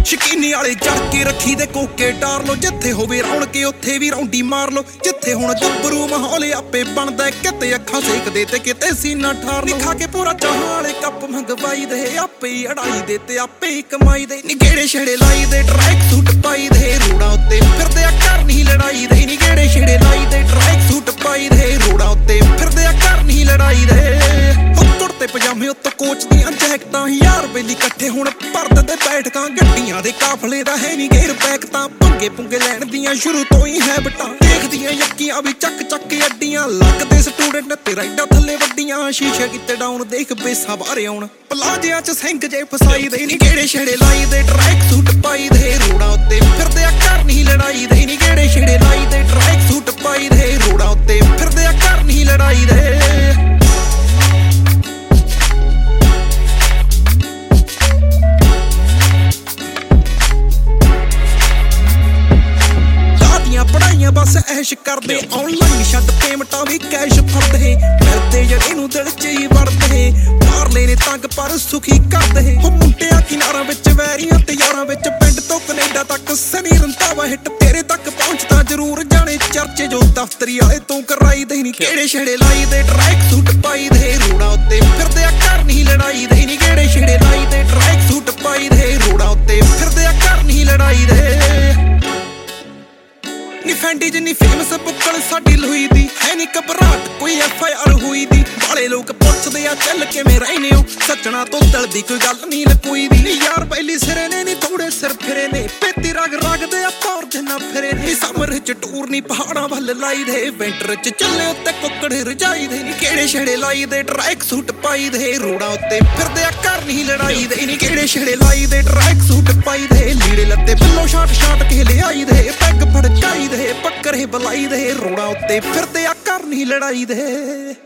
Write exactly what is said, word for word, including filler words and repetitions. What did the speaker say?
ਸ਼ਕੀਨੀ ਵਾਲੇ ਚੜ ਕੇ ਰੱਖੀ ਦੇ ਕੋਕੇ ਟਾਰ ਲੋ, ਜਿੱਥੇ ਹੋਵੇ ਰੌਣਕੇ ਉੱਥੇ ਵੀ ਰੌਂਡੀ ਮਾਰ ਲੋ। ਜਿੱਥੇ ਹੁਣ ਗੱਭਰੂ ਮਾਹੌਲ ਆਪੇ ਬਣਦਾ, ਕਿਤੇ ਅੱਖਾਂ ਸੇਕਦੇ ਤੇ ਕਿਤੇ ਸੀਨਾ ਠਾਰ ਲੋ। ਖਾ ਕੇ ਪੂਰਾ ਚਾਹ ਵਾਲੇ ਕੱਪ ਮੰਗਵਾਈ ਦੇ, ਆਪੇ ਹੀ ਅੜਾਈ ਦੇ ਤੇ ਆਪੇ ਹੀ ਕਮਾਈ ਦੇ। ਨਿਗੇੜੇ ਛੇੜੇ ਲਾਈ ਦੇ, ਟਰੈਕ ਸੂਟ ਪਾਈ ਦੇ, ਰੋੜਾਂ ਉੱਤੇ ਫਿਰਦੇ ਆ ਘਰ ਨਹੀਂ ਲੜਾਈ ਦੇ। ਨਿਗੇੜੇ ਛੇੜੇ ਲਾਈ ਦੇ, ਟਰੈਕ ਸੂਟ ਪਾਈ ਦੇ, ਰੋੜਾਂ ਉੱਤੇ ਫਿਰਦੇ ਆ ਘਰ ਨਹੀਂ ਲੜਾਈ ਦੇ। ਕੁੜਤੇ ਪਜਾਮੇ ਉੱਤੋਂ ਕੋਚ ਦੀਆਂ ਜੈਕਟਾਂ, ਯਾਰ ਬੇਲੀ ਇਕੱਠੇ ਹੁਣ ਭਰ ਦਿੰਦੇ ਬੈਠਕਾਂ। ਗੱਡੀਆਂ ਦੇ ਕਾਫਲੇ ਦਾ ਹੈ ਨੀ ਗੇਰ ਬੈਕ, ਤਾਂ ਪੰਗੇ ਪੁੰਗੇ ਲੈਣ ਦੀਆਂ ਸ਼ੁਰੂ ਤੋਂ ਹੀ ਹੈਬਟਾਂ। ਦੇਖਦੀਆਂ ਯੱਕੀਆਂ ਵੀ ਚੱਕ ਚੱਕ ਅੱਡੀਆਂ, ਲੱਗਦੇ ਸਟੂਡੈਂਟ ਤੇ ਰਾਈਡਾਂ ਥੱਲੇ ਵੱਡੀਆਂ। ਸ਼ੀਸ਼ੇ ਕਿਤੇ ਡਾਊਨ ਦੇਖ ਬੇਸਾਂ ਬਾਹਰ ਆਉਣ, ਪਲਾਜਿਆਂ ਚ ਸਿੰਘ ਜੇ ਫਸਾਈ ਦੇ। ਨਿਗੇੜੇ ਛੇੜੇ ਲਾਈ ਦੇ, ਟਰੈਕ ਸੂਟ ਪਾਈ ਦੇ, ਰੋੜਾਂ ਉੱਤੇ ਫਿਰਦੇ ਆ ਘਰ ਨਹੀਂ ਲੜਾਈ ਦੇ। ਨਿਗੇੜੇ ਛੇੜੇ ਲਾਈ ਦੇ, ਟਰੈਕ ਸੂਟ ਪਾਈ ਦੇ, ਰੋੜਾਂ ਉੱਤੇ ਫਿਰਦੇ ਆ ਘਰ ਨਹੀਂ ਲੜਾਈ ਦੇ। ਪੜਾਈਆਂ ਬਸ ਐਸ਼ ਕਰਦੇ, ਆਨਲਾਈਨ ਛੱਡ ਪੇਮੈਂਟਾਂ ਵੀ ਕੈਸ਼ ਫੜਦੇ। ਮਿਲਦੇ ਜਿਹੜੇ ਨੂੰ ਦਿਲ ਚ ਹੀ ਵੜਦੇ, ਮਾਰਲੇ ਨੇ ਤੰਗ ਪਰ ਸੁਖੀ ਕਰਦੇ। ਉਹ ਮੁੰਡਿਆਂ ਕਿਨਾਰਾਂ ਵਿੱਚ ਵੈਰੀਆਂ ਤੇ ਯਾਰਾਂ ਵਿੱਚ, ਪਿੰਡ ਤੋਂ ਕੈਨੇਡਾ ਤੱਕ ਸਨੀ ਰੰਧਾਵਾ ਹਿੱਟ ਤੇਰੇ ਤੱਕ ਪਹੁੰਚਦਾ ਜ਼ਰੂਰ ਜਾਣੇ ਚਰਚੇ। ਜੋ ਦਫ਼ਤਰੀ ਵਾਲੇ ਤੋਂ ਕਰਾਈ ਦੇ ਨੀ ਕਿਹੜੇ ਛੇੜੇ ਲਾਈ ਦੇ, ਟਰੈਕ ਸੂਟ ਪਾਈ ਦੇ, ਰੋੜਾਂ ਉੱਤੇ ਫਿਰਦੇ ਆ ਘਰ ਨਹੀਂ ਲੜਾਈ ਦੇ। ਨੀ ਕਿਹੜੇ ਛੇੜੇ ਲਾਈ ਦੇ, ਟਰੈਕ ਸੂਟ ਪਾਈ ਦੇ, ਰੋੜਾਂ ਉੱਤੇ ਫਿਰਦੇ ਆ ਘਰ ਨਹੀਂ ਲੜਾਈ ਦੇ। ਨੀ ਫੈਂਡੀ ਜਿੰਨੀ ਫੇਮਸ ਬੁੱਕਲ ਸਾਡੀ ਲੋਈ ਦੀ, ਹੈ ਨੀ ਘਬਰਾਹਟ ਕੋਈ ਐਫ ਆਈ ਆਰ ਹੋਈ ਦੀ। ਵਾਲੇ ਲੋਕ ਪੁੱਛਦੇ ਆ ਚੱਲ ਕਿਵੇਂ ਰਹਿਨੇ ਹੋ, ਸੱਜਣਾ ਤੋਂ ਦਿਲ ਦੀ ਕੋਈ ਗੱਲ ਨਹੀਂ ਲਕੋਈ ਦੀ। ਯਾਰ ਪਹਿਲੀ ਸਿਰੇ ਨੇ ਨੀ ਥੋੜੇ ਸਿਰ ਫਿਰੇ ਨੇ, ਪੇਤੀ ਰਗ ਰਗਦੇ ਆ ਪੌਰ ਜਿੰਨਾ ਫਿਰੇ ਨੇ। ਸਮਰ ਚ ਟੂਰ ਨੀ ਪਹਾੜਾਂ ਵੱਲ ਲਾਈ ਦੇ, ਵਿੰਟਰ ਚ ਚੱਲੇ ਉੱਤੇ ਕੁੱਕੜੇ ਰਜਾਈ ਦੇ। ਨੀ ਕਿਹੜੇ ਛੇੜੇ ਲਾਈ ਦੇ, ਟਰੈਕ ਸੂਟ ਪਾਈ ਦੇ, ਰੋੜਾਂ ਉੱਤੇ ਫਿਰਦੇ ਆ ਘਰ ਨਹੀਂ ਲੜਾਈ ਦੇ। ਨੀ ਕਿਹੜੇ ਛੇੜੇ ਲਾਈ ਦੇ, ਟਰੈਕ ਸੂਟ ਪਾਈ ਦੇ, ਲੀੜੇ ਲੱਤੇ ਬਿੱਲੋ ਸ਼ਾਟ ਸ਼ਾਟ ਕੇ ਲਿਆਈ ਦੇ। ਪੈਗ ਫੜਕਾਈ ਦੇ, ਪੱਕਰੇ ਬੁਲਾਈ ਦੇ, ਰੋੜਾਂ ਉੱਤੇ ਫਿਰਦੇ ਆ ਘਰ ਨਹੀਂ ਲੜਾਈ ਦੇ।